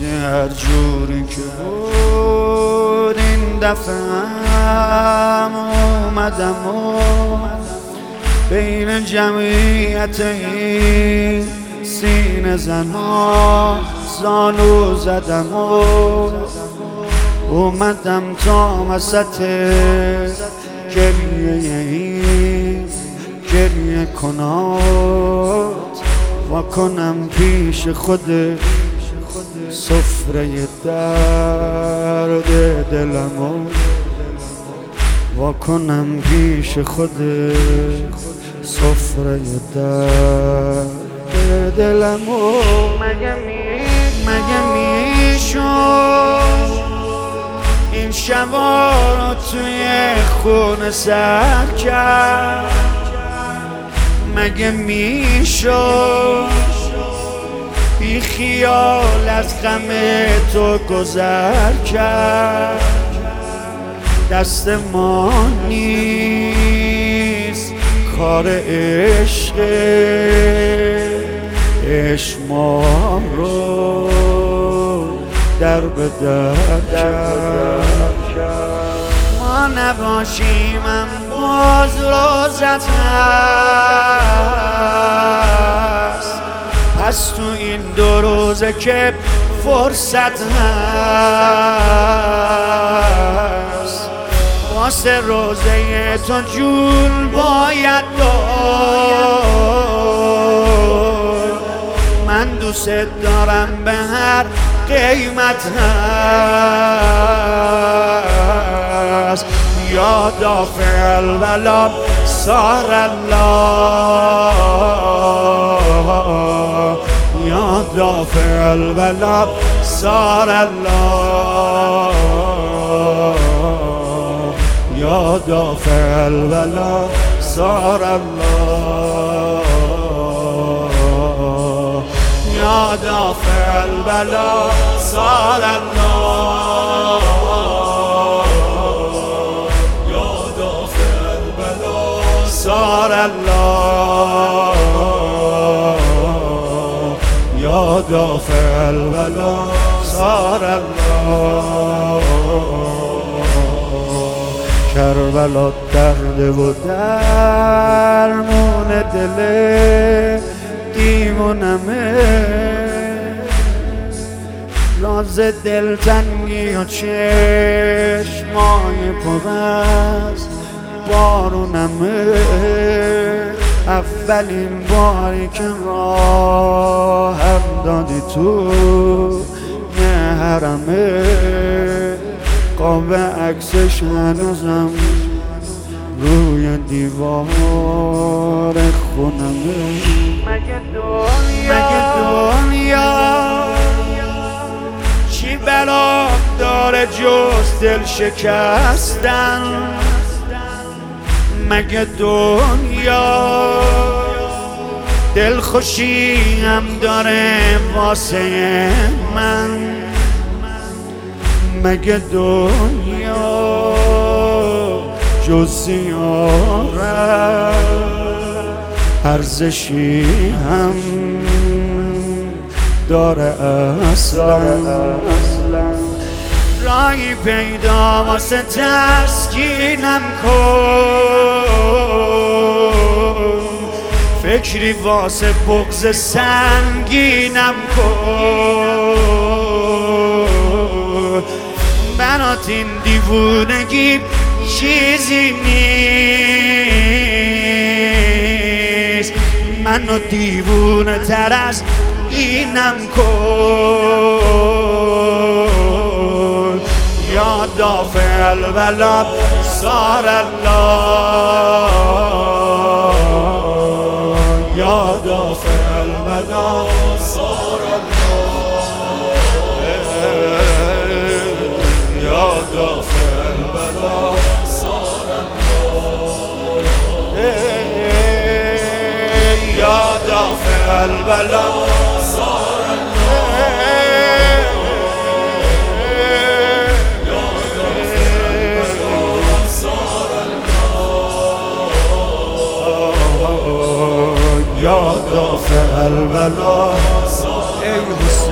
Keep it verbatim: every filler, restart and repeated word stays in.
هر جوری که بود این دفعه هم اومدم و بین جمعیت این سینه زنا زانو زدم و اومدم تا وسط گریه این گریه کنات و کنم پیش خود سفره درد دلمو و کنم پیش خود سفره درد دلمو. مگه می مگه میشد این شبا رو توی خونه سر کرد؟ مگه میشد بی خیال از غم تو گذر کرد؟ دست ما نیست کار عشق، عشق ما رو در به در کرد. ما نباشیم هم باز روزت هست، پس تو این دو روزه که فرصت هست واسه روزه تو جون باید دار. من دوست دارم به هر قیمت هست. یا دافع البلا صار الله، یا دافع البلا صار الله، یا دافع البلا صار الله، یا دافع البلا صار الله، یا دافع البلا صار الله، یا دافع البلا صار الله. کربلا درد و درمون دل دیوونمه، راز دلتنگی و چشمای پر از بارونمه. اولین باری که راهم دادی تو محرمه، قاب عکسش هنوزم روی دیوار خونمه. مگه دنیا مگه دنیا چی بلا داره جز دل شکستن؟ مگه دنیا دل خوشی هم داره واسه من؟ مگه دنیا جز زیارت ارزشی هم داره اصلا؟ راهی پیدا واسه تسکینم کن، فکری واسه بغض سنگینم کن. برات این دیوونگی چیزی نیست، منو دیوونه تر از اینم کن. یا دافع البلا صار الله، یا دافع البلا صار الله، یا دافع البلا صار الله، یا دافع البلا صار الله، یا دافع البلا. ای